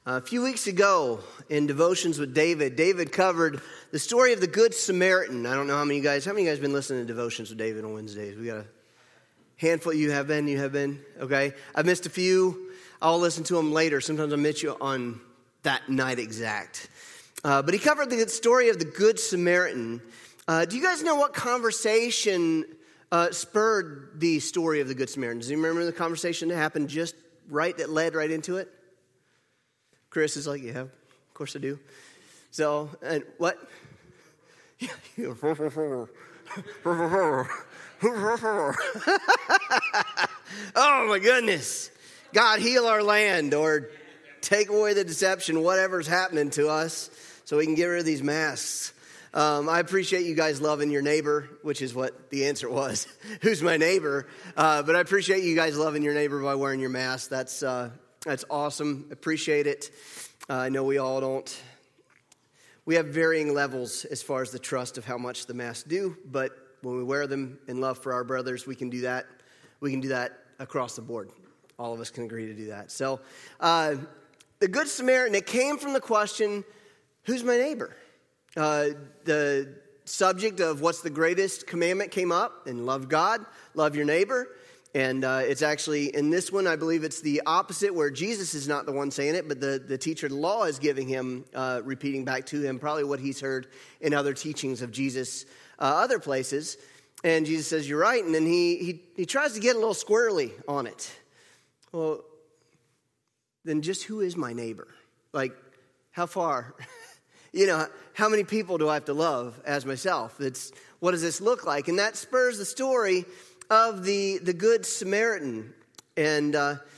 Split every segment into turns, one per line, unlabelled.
A few weeks ago in Devotions with David covered the story of the Good Samaritan. I don't know how many of you guys been listening to Devotions with David on Wednesdays? We got a handful. You have been? Okay. I've missed a few. I'll listen to them later. Sometimes I'll miss you on that night exact. But he covered the story of the Good Samaritan. Do you guys know what conversation spurred the story of the Good Samaritan? Do you remember the conversation that happened that led right into it? Chris is like, yeah, of course I do. So, and what? Oh my goodness. God, heal our land or take away the deception, whatever's happening to us, so we can get rid of these masks. I appreciate you guys loving your neighbor, which is what the answer was. Who's my neighbor? But I appreciate you guys loving your neighbor by wearing your mask. That's awesome. Appreciate it. I know we all don't. We have varying levels as far as the trust of how much the masks do, but when we wear them in love for our brothers, we can do that. We can do that across the board. All of us can agree to do that. So the Good Samaritan, it came from the question, who's my neighbor? The subject of what's the greatest commandment came up, and love God, love your neighbor. And it's actually, in this one, I believe it's the opposite, where Jesus is not the one saying it, but the teacher of the law is giving him, repeating back to him, probably what he's heard in other teachings of Jesus, other places. And Jesus says, you're right. And then he tries to get a little squirrely on it. Well, then just who is my neighbor? Like, how far? How many people do I have to love as myself? What does this look like? And that spurs the story of the Good Samaritan. And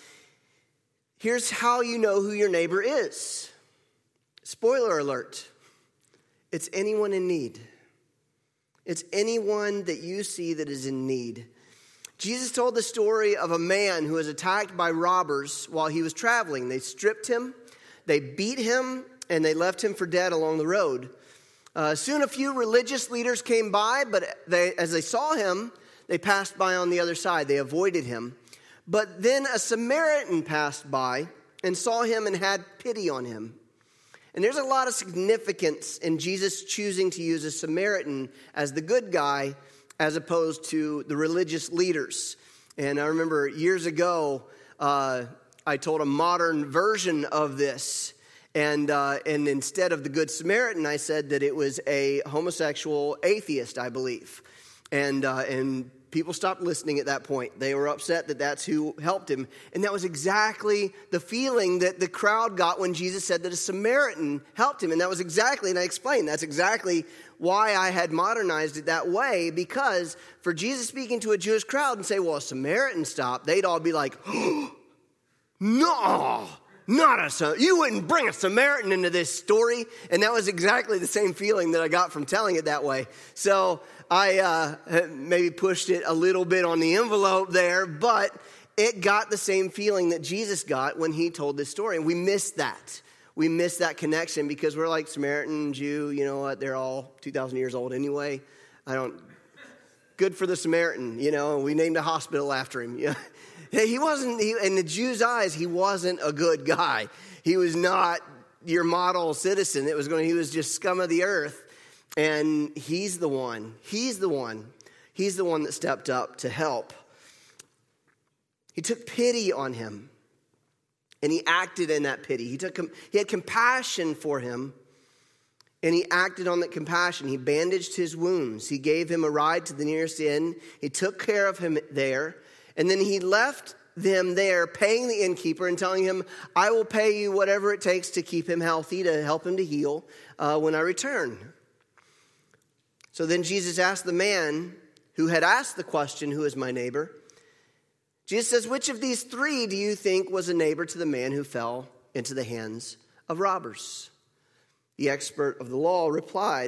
here's how you know who your neighbor is. Spoiler alert. It's anyone in need. It's anyone that you see that is in need. Jesus told the story of a man who was attacked by robbers while he was traveling. They stripped him, they beat him, and they left him for dead along the road. Soon a few religious leaders came by, but as they saw him, they passed by on the other side. They avoided him. But then a Samaritan passed by and saw him and had pity on him. And there's a lot of significance in Jesus choosing to use a Samaritan as the good guy as opposed to the religious leaders. And I remember years ago, I told a modern version of this. And instead of the Good Samaritan, I said that it was a homosexual atheist, I believe. And people stopped listening at that point. They were upset that that's who helped him. And that was exactly the feeling that the crowd got when Jesus said that a Samaritan helped him. And that was exactly, and I explained, that's exactly why I had modernized it that way. Because for Jesus speaking to a Jewish crowd and say, well, a Samaritan stopped, they'd all be like, oh, no. You wouldn't bring a Samaritan into this story. And that was exactly the same feeling that I got from telling it that way. So I maybe pushed it a little bit on the envelope there, but it got the same feeling that Jesus got when he told this story. And we missed that. We missed that connection because we're like Samaritan, Jew, you know what? They're all 2,000 years old anyway. Good for the Samaritan, we named a hospital after him. Yeah. He wasn't, in the Jews' eyes, he wasn't a good guy. He was not your model citizen. He was just scum of the earth. And he's the one that stepped up to help. He took pity on him. And he acted in that pity. He had compassion for him. And he acted on that compassion. He bandaged his wounds. He gave him a ride to the nearest inn. He took care of him there. And then he left them there, paying the innkeeper and telling him, I will pay you whatever it takes to keep him healthy, to help him to heal when I return. So then Jesus asked the man who had asked the question, who is my neighbor? Jesus says, which of these three do you think was a neighbor to the man who fell into the hands of robbers? The expert of the law replied,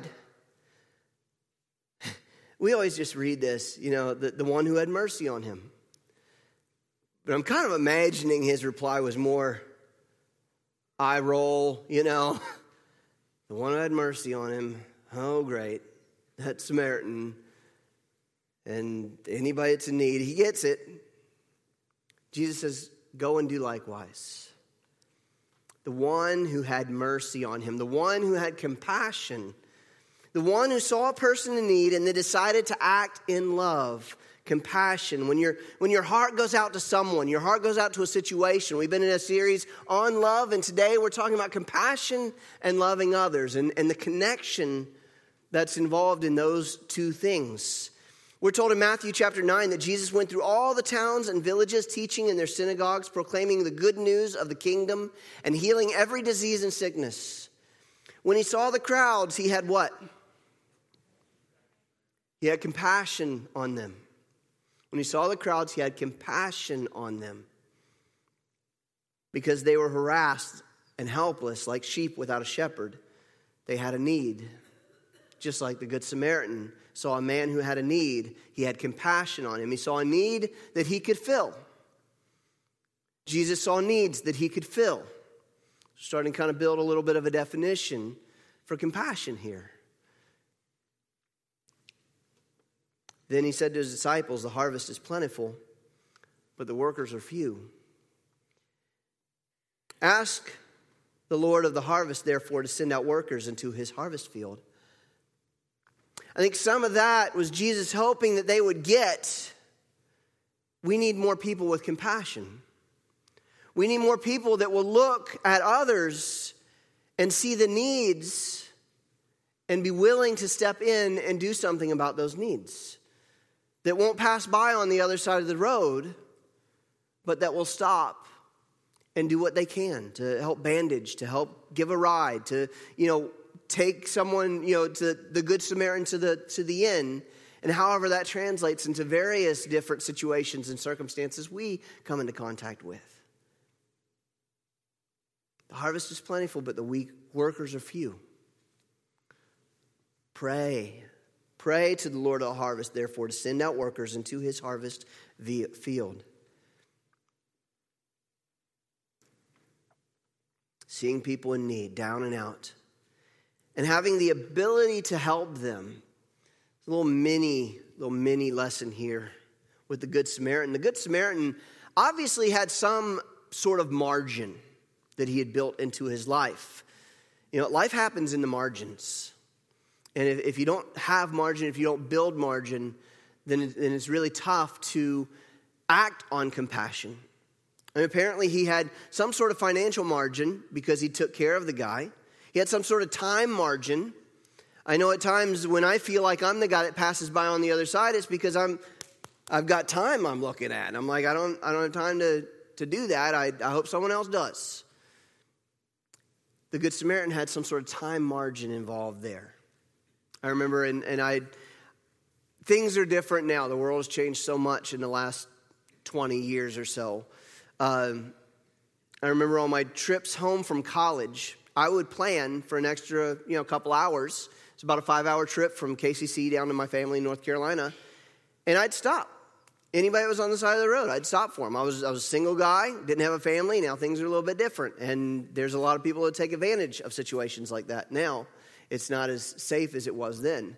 we always just read this, the one who had mercy on him. But I'm kind of imagining his reply was more eye roll, the one who had mercy on him. Oh, great. That Samaritan. And anybody that's in need, he gets it. Jesus says, go and do likewise. the one who had mercy on him, the one who had compassion, the one who saw a person in need and then decided to act in love. Compassion. When your heart goes out to someone, your heart goes out to a situation. We've been in a series on love, and today we're talking about compassion and loving others and the connection that's involved in those two things. We're told in Matthew chapter 9 that Jesus went through all the towns and villages, teaching in their synagogues, proclaiming the good news of the kingdom and healing every disease and sickness. When he saw the crowds, he had what? He had compassion on them. When he saw the crowds, he had compassion on them because they were harassed and helpless like sheep without a shepherd. They had a need. Just like the Good Samaritan saw a man who had a need, he had compassion on him. He saw a need that he could fill. Jesus saw needs that he could fill. Starting to kind of build a little bit of a definition for compassion here. Then he said to his disciples, the harvest is plentiful, but the workers are few. Ask the Lord of the harvest, therefore, to send out workers into his harvest field. I think some of that was Jesus hoping that they would get, we need more people with compassion. We need more people that will look at others and see the needs and be willing to step in and do something about those needs. That won't pass by on the other side of the road, but that will stop and do what they can to help bandage, to help give a ride, to, take someone, to the Good Samaritan to the inn, and however that translates into various different situations and circumstances we come into contact with. The harvest is plentiful, but the workers are few. Pray to the Lord of the harvest, therefore, to send out workers into his harvest field. Seeing people in need, down and out, and having the ability to help them. A little mini lesson here with the Good Samaritan. The Good Samaritan obviously had some sort of margin that he had built into his life. Life happens in the margins. And if you don't have margin, if you don't build margin, then it's really tough to act on compassion. And apparently he had some sort of financial margin because he took care of the guy. He had some sort of time margin. I know at times when I feel like I'm the guy that passes by on the other side, it's because I've got time I'm looking at. I'm like, I don't have time to do that. I hope someone else does. The Good Samaritan had some sort of time margin involved there. I remember, things are different now. The world has changed so much in the last 20 years or so. I remember on my trips home from college, I would plan for an extra, couple hours. It's about a 5-hour trip from KCC down to my family in North Carolina. And I'd stop. Anybody that was on the side of the road, I'd stop for them. I was a single guy, didn't have a family. Now things are a little bit different. And there's a lot of people that take advantage of situations like that now. It's not as safe as it was then.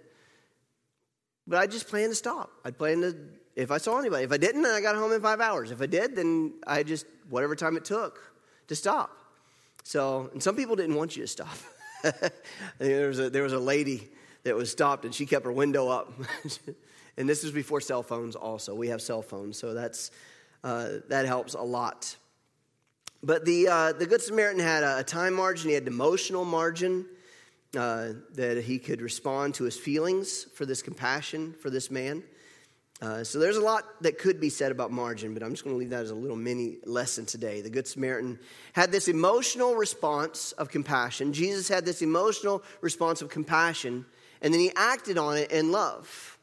But I just planned to stop. I'd plan to, if I saw anybody. If I didn't, then I got home in 5 hours. If I did, then I just, whatever time it took to stop. So, and some people didn't want you to stop. there was a lady that was stopped, and she kept her window up. And this was before cell phones also. We have cell phones, so that helps a lot. But the Good Samaritan had a time margin. He had an emotional margin. That he could respond to his feelings for this compassion for this man. So there's a lot that could be said about margin, but I'm just going to leave that as a little mini lesson today. The Good Samaritan had this emotional response of compassion. Jesus had this emotional response of compassion, and then he acted on it in love.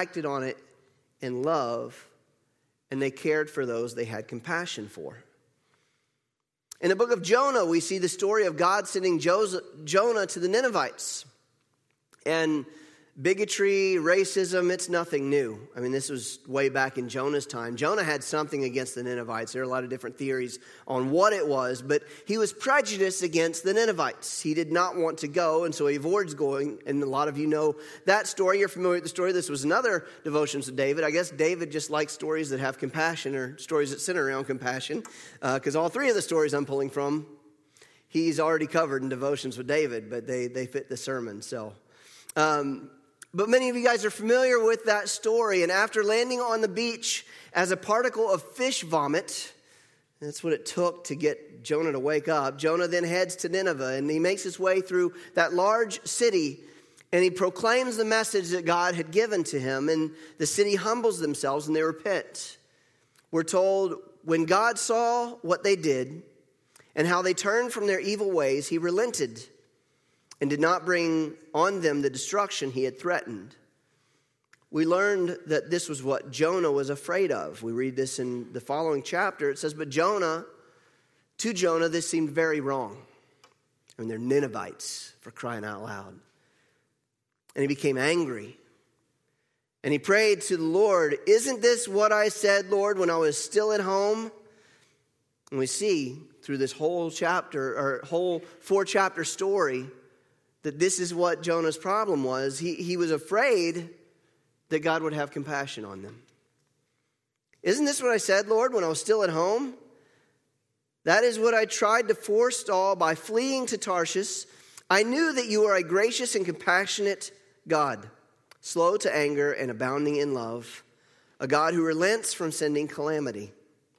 And they cared for those they had compassion for. In the book of Jonah, we see the story of God sending Jonah to the Ninevites. And bigotry, racism, it's nothing new. I mean, this was way back in Jonah's time. Jonah had something against the Ninevites. There are a lot of different theories on what it was, but he was prejudiced against the Ninevites. He did not want to go, and so he avoids going. And a lot of you know that story. You're familiar with the story. This was another devotions of David. I guess David just likes stories that have compassion or stories that center around compassion, because all three of the stories I'm pulling from, he's already covered in Devotions with David, but they fit the sermon. So, but many of you guys are familiar with that story. And after landing on the beach as a particle of fish vomit, that's what it took to get Jonah to wake up. Jonah then heads to Nineveh, and he makes his way through that large city, and he proclaims the message that God had given to him, and the city humbles themselves and they repent. We're told when God saw what they did and how they turned from their evil ways, he relented and did not bring on them the destruction he had threatened. We learned that this was what Jonah was afraid of. We read this in the following chapter. It says, but to Jonah, this seemed very wrong. I mean, they're Ninevites, for crying out loud. And he became angry. And he prayed to the Lord, isn't this what I said, Lord, when I was still at home? And we see through this whole chapter, or whole 4-chapter story, that this is what Jonah's problem was. He was afraid that God would have compassion on them. Isn't this what I said, Lord, when I was still at home? That is what I tried to forestall by fleeing to Tarshish. I knew that you are a gracious and compassionate God, slow to anger and abounding in love, a God who relents from sending calamity.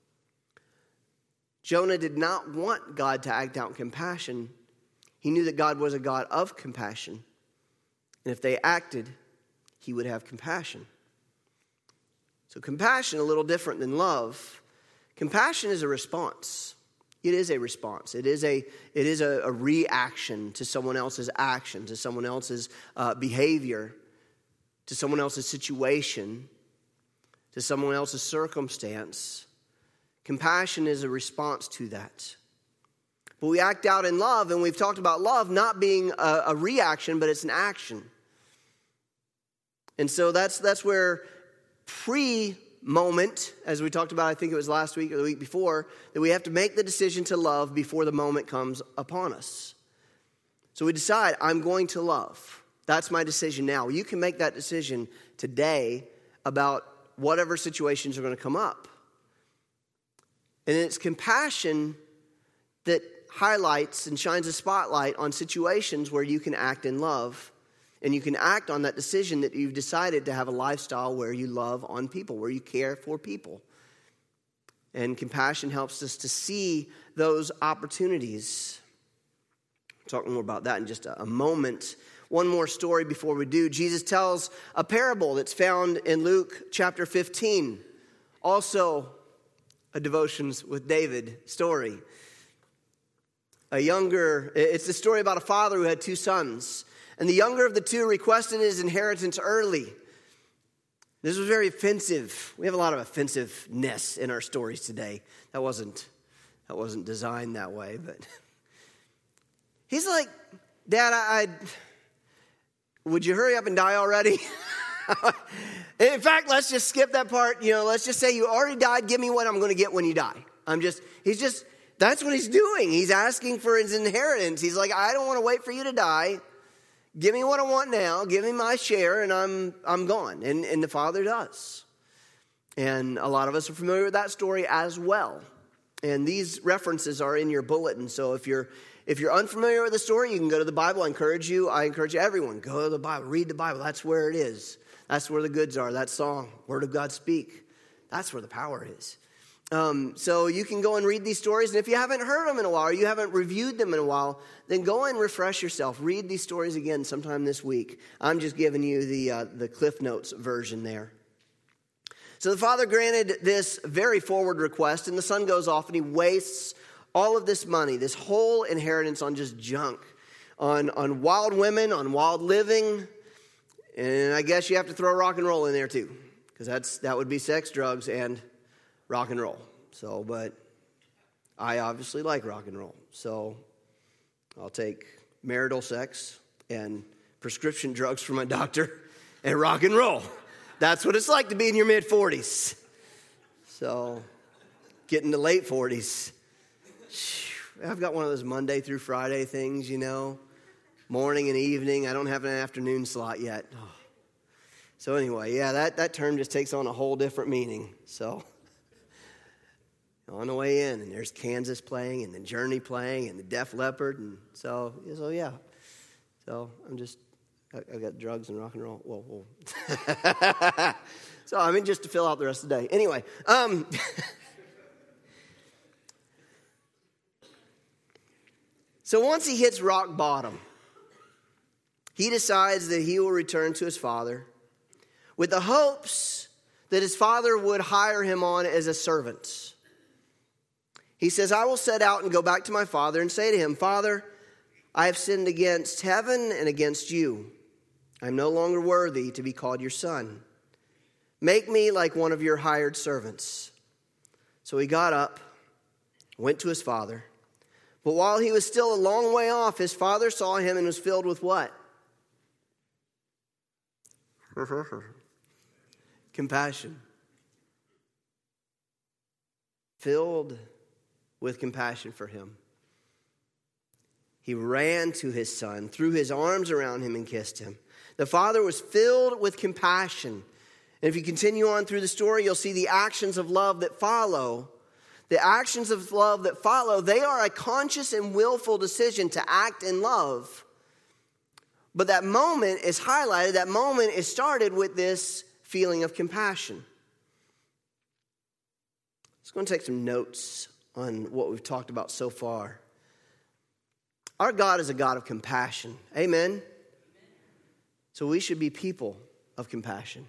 Jonah did not want God to act out compassion. He knew that God was a God of compassion. And if they acted, he would have compassion. So compassion, a little different than love. Compassion is a response. It is a response. It is a reaction to someone else's action, to someone else's behavior, to someone else's situation, to someone else's circumstance. Compassion is a response to that. But we act out in love, and we've talked about love not being a reaction, but it's an action. And so that's where pre-moment, as we talked about, I think it was last week or the week before, that we have to make the decision to love before the moment comes upon us. So we decide, I'm going to love. That's my decision now. You can make that decision today about whatever situations are going to come up. And it's compassion that highlights and shines a spotlight on situations where you can act in love. And you can act on that decision that you've decided to have a lifestyle where you love on people, where you care for people. And compassion helps us to see those opportunities. We'll talk more about that in just a moment. One more story before we do. Jesus tells a parable that's found in Luke chapter 15. Also a Devotions with David story. It's the story about a father who had 2 sons. And the younger of the 2 requested his inheritance early. This was very offensive. We have a lot of offensiveness in our stories today. That wasn't designed that way, but he's like, Dad, would you hurry up and die already? In fact, let's just skip that part. Let's just say you already died. Give me what I'm going to get when you die. That's what he's doing. He's asking for his inheritance. He's like, I don't want to wait for you to die. Give me what I want now. Give me my share, and I'm gone. And the father does. And a lot of us are familiar with that story as well. And these references are in your bulletin. So if you're unfamiliar with the story, you can go to the Bible. I encourage everyone, go to the Bible, read the Bible. That's where it is. That's where the goods are. That song, Word of God Speak. That's where the power is. So you can go and read these stories. And if you haven't heard them in a while, or you haven't reviewed them in a while, then go and refresh yourself. Read these stories again sometime this week. I'm just giving you the Cliff Notes version there. So the father granted this very forward request, and the son goes off and he wastes all of this money, this whole inheritance on just junk, on wild women, on wild living. And I guess you have to throw rock and roll in there too, because that would be sex, drugs, and rock and roll. So, but I obviously like rock and roll. So I'll take marital sex and prescription drugs from my doctor and rock and roll. That's what it's like to be in your mid-40s. So getting to late 40s. I've got one of those Monday through Friday things, morning and evening. I don't have an afternoon slot yet. Oh. So anyway, yeah, that term just takes on a whole different meaning. So On the way in, and there's Kansas playing, and then Journey playing, and the Def Leppard, and so yeah. So I got drugs and rock and roll. Whoa. So I mean, just to fill out the rest of the day. Anyway, so once he hits rock bottom, he decides that he will return to his father with the hopes that his father would hire him on as a servant. He says, I will set out and go back to my father and say to him, Father, I have sinned against heaven and against you. I am no longer worthy to be called your son. Make me like one of your hired servants. So he got up, went to his father. But while he was still a long way off, his father saw him and was filled with what? Compassion. Filled with compassion for him. He ran to his son, threw his arms around him and kissed him. The father was filled with compassion. And if you continue on through the story, you'll see the actions of love that follow. The actions of love that follow, they are a conscious and willful decision to act in love. But that moment is highlighted, that moment is started with this feeling of compassion. Let's go and take some notes on what we've talked about so far. Our God is a God of compassion. Amen? So we should be people of compassion.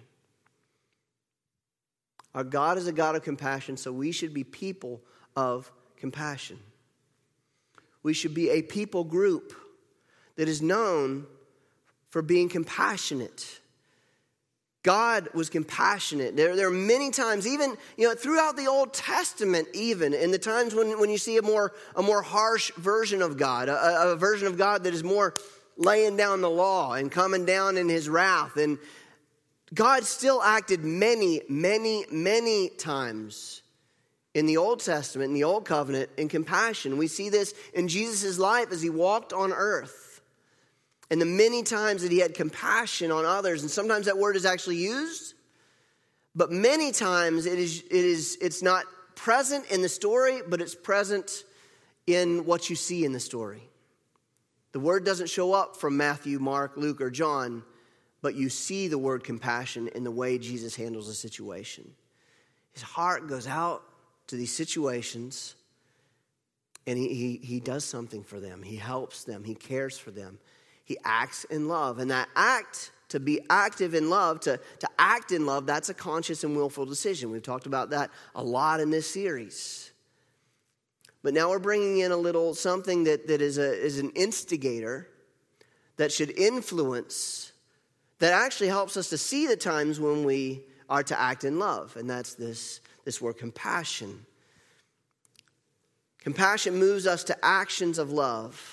Our God is a God of compassion, so we should be people of compassion. We should be a people group that is known for being compassionate. God was compassionate. There are many times, even throughout the Old Testament, even in the times when you see a more harsh version of God, a version of God that is more laying down the law and coming down in his wrath. And God still acted many, many, many times in the Old Testament, in the Old Covenant, in compassion. We see this in Jesus' life as he walked on earth. And the many times that he had compassion on others, and sometimes that word is actually used, but many times it's not present in the story, but it's present in what you see in the story. The word doesn't show up from Matthew, Mark, Luke, or John, but you see the word compassion in the way Jesus handles a situation. His heart goes out to these situations, and he does something for them. He helps them. He cares for them. He acts in love. And that act, to be active in love, to act in love, that's a conscious and willful decision. We've talked about that a lot in this series. But now we're bringing in a little something that is an instigator that should influence, that actually helps us to see the times when we are to act in love. And that's this word compassion. Compassion moves us to actions of love.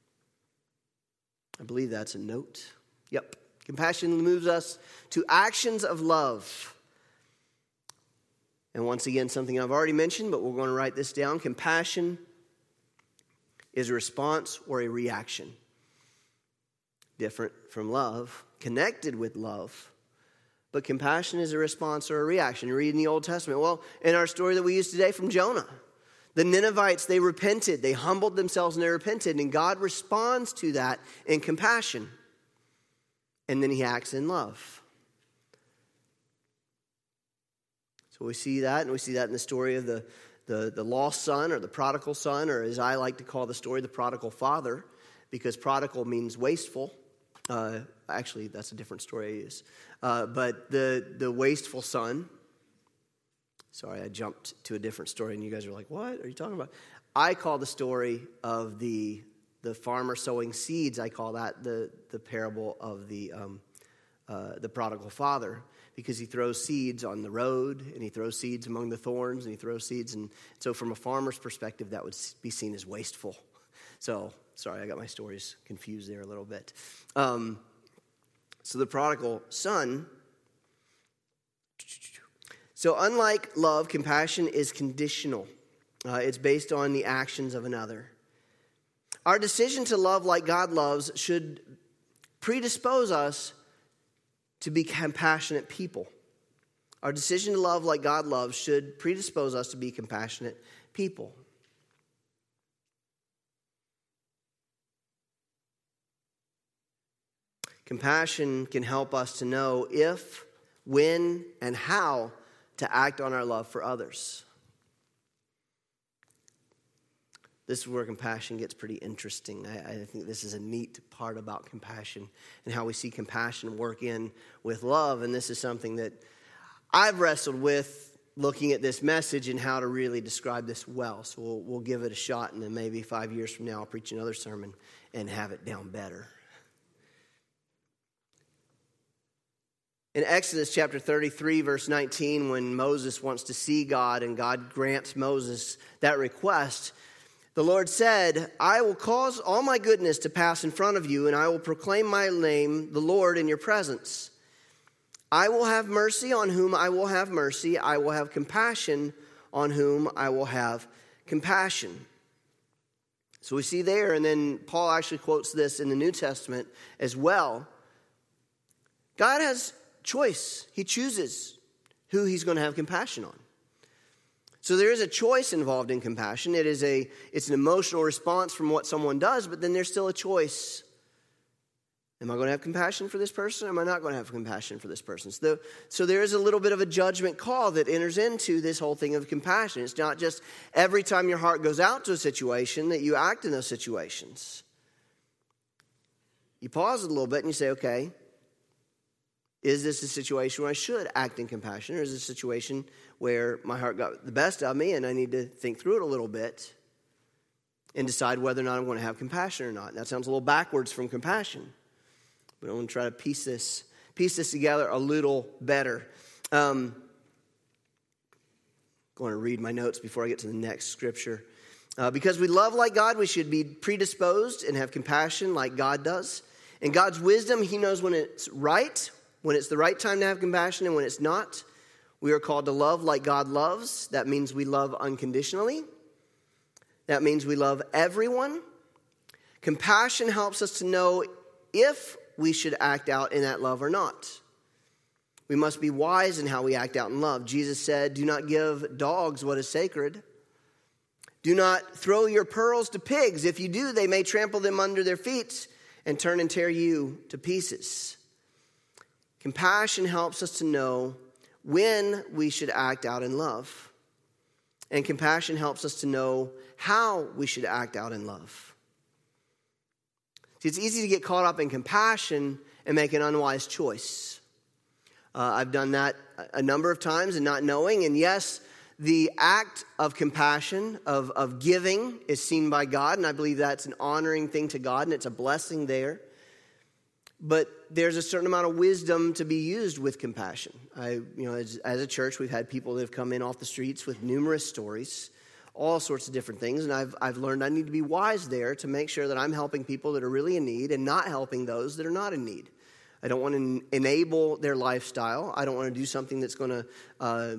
I believe that's a note. Yep. Compassion moves us to actions of love. And once again, something I've already mentioned, but we're going to write this down. Compassion is a response or a reaction. Different from love, connected with love. But compassion is a response or a reaction. You read in the Old Testament. Well, in our story that we use today from Jonah, the Ninevites, they repented. They humbled themselves and they repented. And God responds to that in compassion. And then he acts in love. So we see that, and we see that in the story of the lost son, or the prodigal son, or as I like to call the story, the prodigal father, because prodigal means wasteful. Actually, that's a different story I use. But the wasteful son. Sorry, I jumped to a different story, and you guys are like, what are you talking about? I call the story of the farmer sowing seeds, I call that the parable of the prodigal father, because he throws seeds on the road, and he throws seeds among the thorns, and he throws seeds. And so from a farmer's perspective, that would be seen as wasteful. So, sorry, I got my stories confused there a little bit. So the prodigal son. So unlike love, compassion is conditional. It's based on the actions of another. Our decision to love like God loves should predispose us to be compassionate people. Our decision to love like God loves should predispose us to be compassionate people. Compassion can help us to know if, when, and how to act on our love for others. This is where compassion gets pretty interesting. I think this is a neat part about compassion and how we see compassion work in with love. And this is something that I've wrestled with looking at this message and how to really describe this well. So we'll give it a shot, and then maybe 5 years from now I'll preach another sermon and have it down better. In Exodus chapter 33, verse 19, when Moses wants to see God and God grants Moses that request, the Lord said, I will cause all my goodness to pass in front of you, and I will proclaim my name, the Lord, in your presence. I will have mercy on whom I will have mercy. I will have compassion on whom I will have compassion. So we see there, and then Paul actually quotes this in the New Testament as well. God has choice. He chooses who he's going to have compassion on. So there is a choice involved in compassion. It's an emotional response from what someone does, but then there's still a choice. Am I going to have compassion for this person, or am I not going to have compassion for this person? So there is a little bit of a judgment call that enters into this whole thing of compassion. It's not just every time your heart goes out to a situation that you act in those situations. You pause a little bit and you say, okay, is this a situation where I should act in compassion, or is this a situation where my heart got the best of me and I need to think through it a little bit and decide whether or not I'm going to have compassion or not? And that sounds a little backwards from compassion, but I'm going to try to piece this together a little better. Going to read my notes before I get to the next scripture. Because we love like God, we should be predisposed and have compassion like God does. In God's wisdom, he knows when it's right, when it's the right time to have compassion, and when it's not. We are called to love like God loves. That means we love unconditionally. That means we love everyone. Compassion helps us to know if we should act out in that love or not. We must be wise in how we act out in love. Jesus said, do not give dogs what is sacred. Do not throw your pearls to pigs. If you do, they may trample them under their feet and turn and tear you to pieces. Compassion helps us to know when we should act out in love. And compassion helps us to know how we should act out in love. See, it's easy to get caught up in compassion and make an unwise choice. I've done that a number of times and not knowing. And yes, the act of compassion, of giving, is seen by God. And I believe that's an honoring thing to God, and it's a blessing there. But there's a certain amount of wisdom to be used with compassion. As a church, we've had people that have come in off the streets with numerous stories, all sorts of different things. And I've learned I need to be wise there to make sure that I'm helping people that are really in need and not helping those that are not in need. I don't want to enable their lifestyle. I don't want to do something that's going to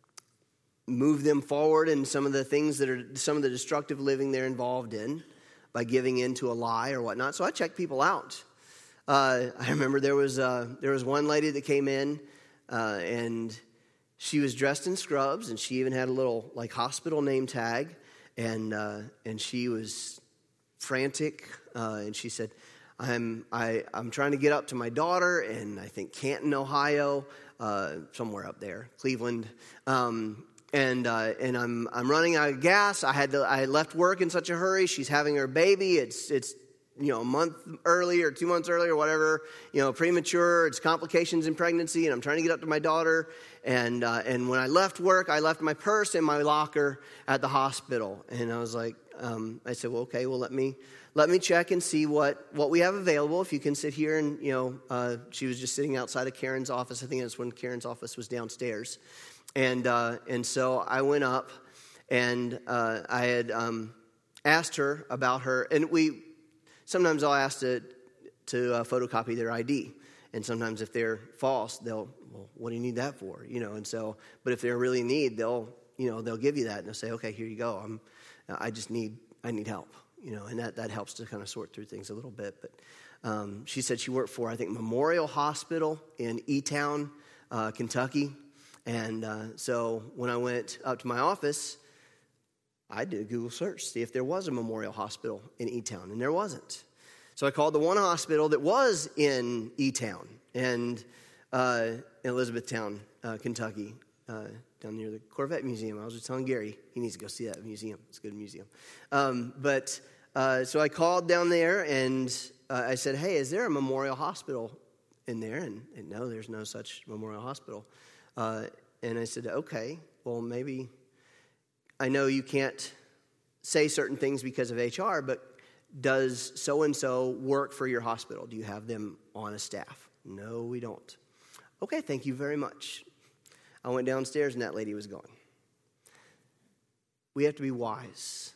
move them forward in some of the things that are some of the destructive living they're involved in by giving into a lie or whatnot. So I check people out. I remember there was one lady that came in, and she was dressed in scrubs, and she even had a little hospital name tag, and she was frantic, and she said, "I'm trying to get up to my daughter in I think Canton, Ohio, somewhere up there, Cleveland." And I'm running out of gas. I left work in such a hurry. She's having her baby. It's a month early or 2 months early or whatever, premature. It's complications in pregnancy, and I'm trying to get up to my daughter. And when I left work, I left my purse in my locker at the hospital. And I was like, I said, well, okay, well, let me check and see what we have available. If you can sit here and, she was just sitting outside of Karen's office. I think that's when Karen's office was downstairs. And so I went up, and I had asked her about her, and sometimes I'll ask to photocopy their ID, and sometimes if they're false, they'll, well, what do you need that for? And so, but if they're really in need, they'll give you that, and they'll say, okay, here you go. I need help, and that helps to kind of sort through things a little bit. But she said she worked for, I think, Memorial Hospital in E-Town, Kentucky. And so when I went up to my office, I did a Google search, see if there was a Memorial Hospital in E-Town, and there wasn't. So I called the one hospital that was in E-Town, and in Elizabethtown, Kentucky, down near the Corvette Museum. I was just telling Gary, he needs to go see that museum. It's a good museum. So I called down there, and I said, hey, is there a Memorial Hospital in there? And no, there's no such Memorial Hospital. And I said, okay, well, maybe I know you can't say certain things because of HR, but does so-and-so work for your hospital? Do you have them on a staff? No, we don't. Okay, thank you very much. I went downstairs and that lady was gone. We have to be wise.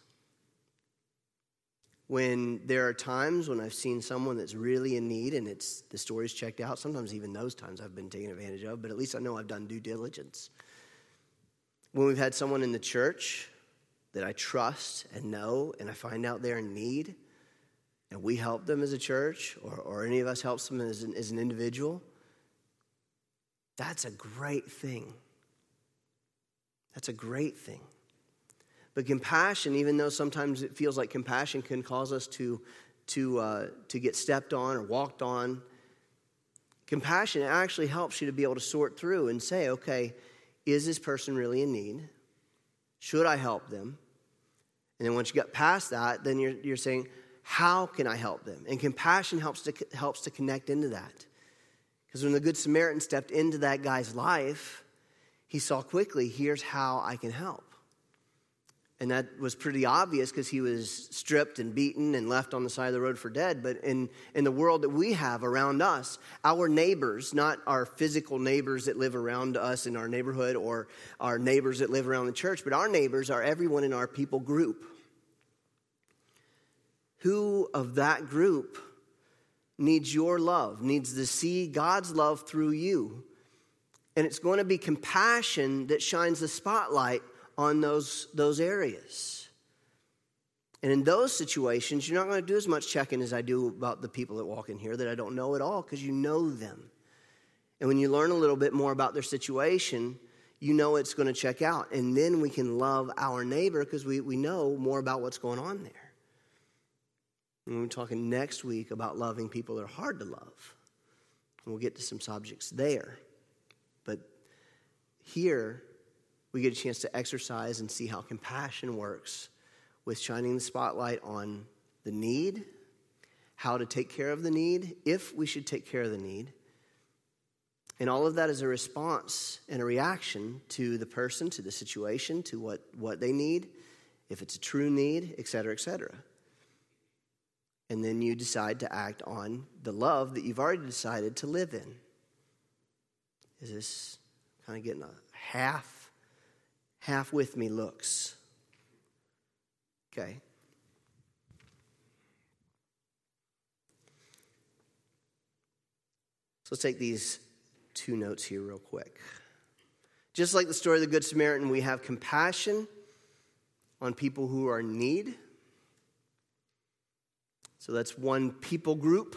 When there are times when I've seen someone that's really in need and the story's checked out, sometimes even those times I've been taken advantage of, but at least I know I've done due diligence. When we've had someone in the church that I trust and know, and I find out they're in need, and we help them as a church, or any of us helps them as an individual, that's a great thing. That's a great thing. But compassion, even though sometimes it feels like compassion can cause us to get stepped on or walked on, compassion actually helps you to be able to sort through and say, okay, is this person really in need? Should I help them? And then once you get past that, then you're saying, how can I help them? And compassion helps to connect into that. Because when the Good Samaritan stepped into that guy's life, he saw quickly, here's how I can help. And that was pretty obvious because he was stripped and beaten and left on the side of the road for dead. But in the world that we have around us, our neighbors, not our physical neighbors that live around us in our neighborhood or our neighbors that live around the church, but our neighbors are everyone in our people group. Who of that group needs your love, needs to see God's love through you? And it's going to be compassion that shines the spotlight on those areas. And in those situations, you're not going to do as much checking as I do about the people that walk in here that I don't know at all, because you know them. And when you learn a little bit more about their situation, you know it's going to check out. And then we can love our neighbor because we know more about what's going on there. And we're talking next week about loving people that are hard to love. And we'll get to some subjects there. But here, we get a chance to exercise and see how compassion works with shining the spotlight on the need, how to take care of the need, if we should take care of the need. And all of that is a response and a reaction to the person, to the situation, to what they need, if it's a true need, et cetera, et cetera. And then you decide to act on the love that you've already decided to live in. Is this kind of getting a half with me looks? Okay. So let's take these two notes here real quick. Just like the story of the Good Samaritan, we have compassion on people who are in need. So that's one people group.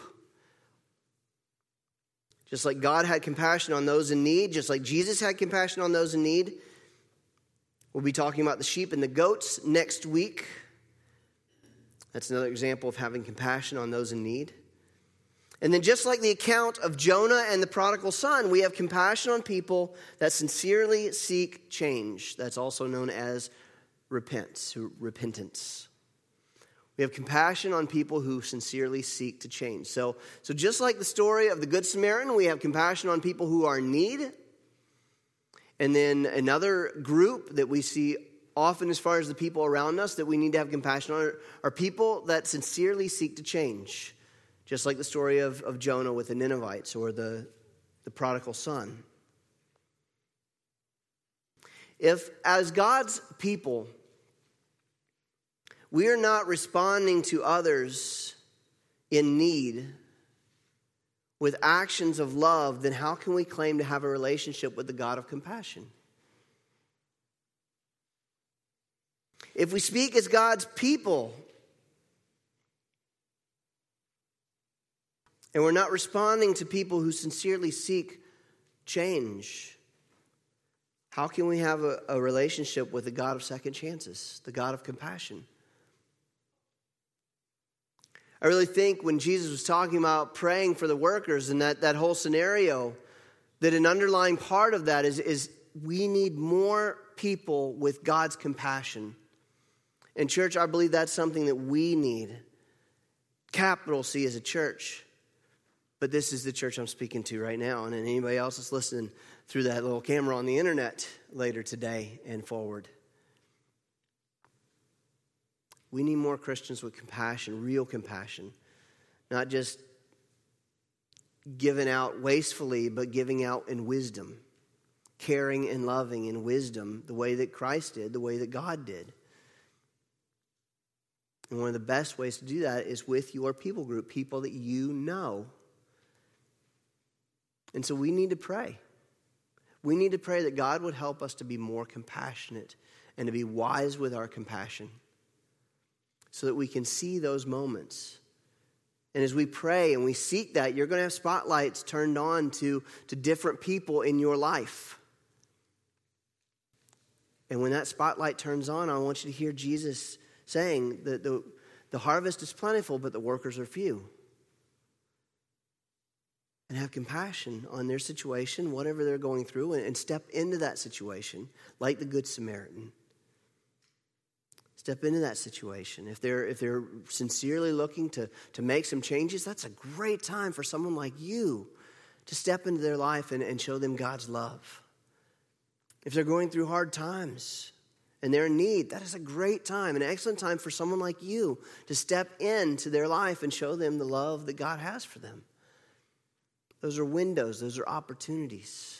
Just like God had compassion on those in need, just like Jesus had compassion on those in need. We'll be talking about the sheep and the goats next week. That's another example of having compassion on those in need. And then just like the account of Jonah and the prodigal son, we have compassion on people that sincerely seek change. That's also known as repentance. We have compassion on people who sincerely seek to change. So just like the story of the Good Samaritan, we have compassion on people who are in need. And then another group that we see often as far as the people around us that we need to have compassion on are people that sincerely seek to change. Just like the story of Jonah with the Ninevites or the prodigal son. If, as God's people, we are not responding to others in need with actions of love, then how can we claim to have a relationship with the God of compassion? If we speak as God's people and we're not responding to people who sincerely seek change, How can we have a relationship with the God of second chances, the God of compassion? I really think when Jesus was talking about praying for the workers and that whole scenario, that an underlying part of that is we need more people with God's compassion. And church, I believe that's something that we need. Capital C as a church. But this is the church I'm speaking to right now. And anybody else that's listening through that little camera on the internet later today and forward. We need more Christians with compassion, real compassion. Not just giving out wastefully, but giving out in wisdom. Caring and loving in wisdom, the way that Christ did, the way that God did. And one of the best ways to do that is with your people group, people that you know. And so we need to pray. We need to pray that God would help us to be more compassionate and to be wise with our compassion so that we can see those moments. And as we pray and we seek that, you're going to have spotlights turned on to different people in your life. And when that spotlight turns on, I want you to hear Jesus saying that the harvest is plentiful, but the workers are few. And have compassion on their situation, whatever they're going through, and step into that situation like the Good Samaritan. Step into that situation. If they're sincerely looking to make some changes, that's a great time for someone like you to step into their life and show them God's love. If they're going through hard times and they're in need, that is a great time, an excellent time for someone like you to step into their life and show them the love that God has for them. Those are windows. Those are opportunities.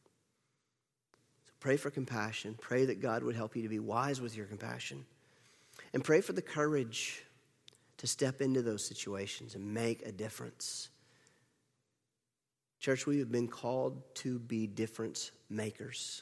So pray for compassion. Pray that God would help you to be wise with your compassion. And pray for the courage to step into those situations and make a difference. Church, we have been called to be difference makers.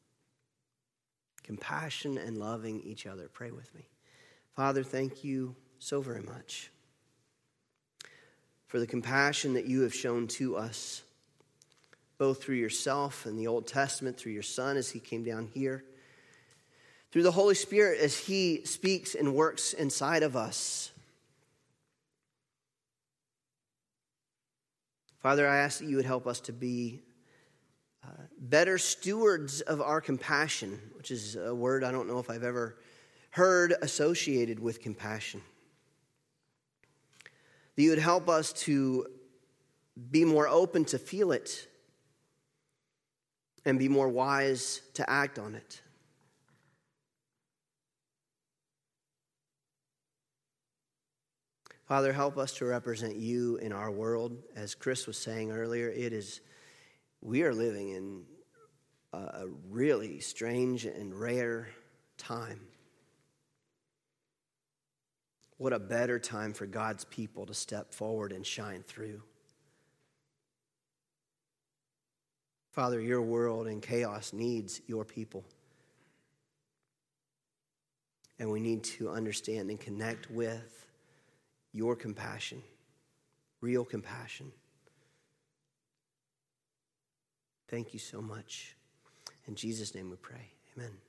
Compassion and loving each other. Pray with me. Father, thank you so very much for the compassion that you have shown to us, both through yourself in the Old Testament, through your Son as he came down here, through the Holy Spirit as he speaks and works inside of us. Father, I ask that you would help us to be better stewards of our compassion, which is a word I don't know if I've ever heard associated with compassion. That you would help us to be more open to feel it and be more wise to act on it. Father, help us to represent you in our world. As Chris was saying earlier, we are living in a really strange and rare time. What a better time for God's people to step forward and shine through. Father, your world in chaos needs your people. And we need to understand and connect with your compassion, real compassion. Thank you so much. In Jesus' name we pray. Amen.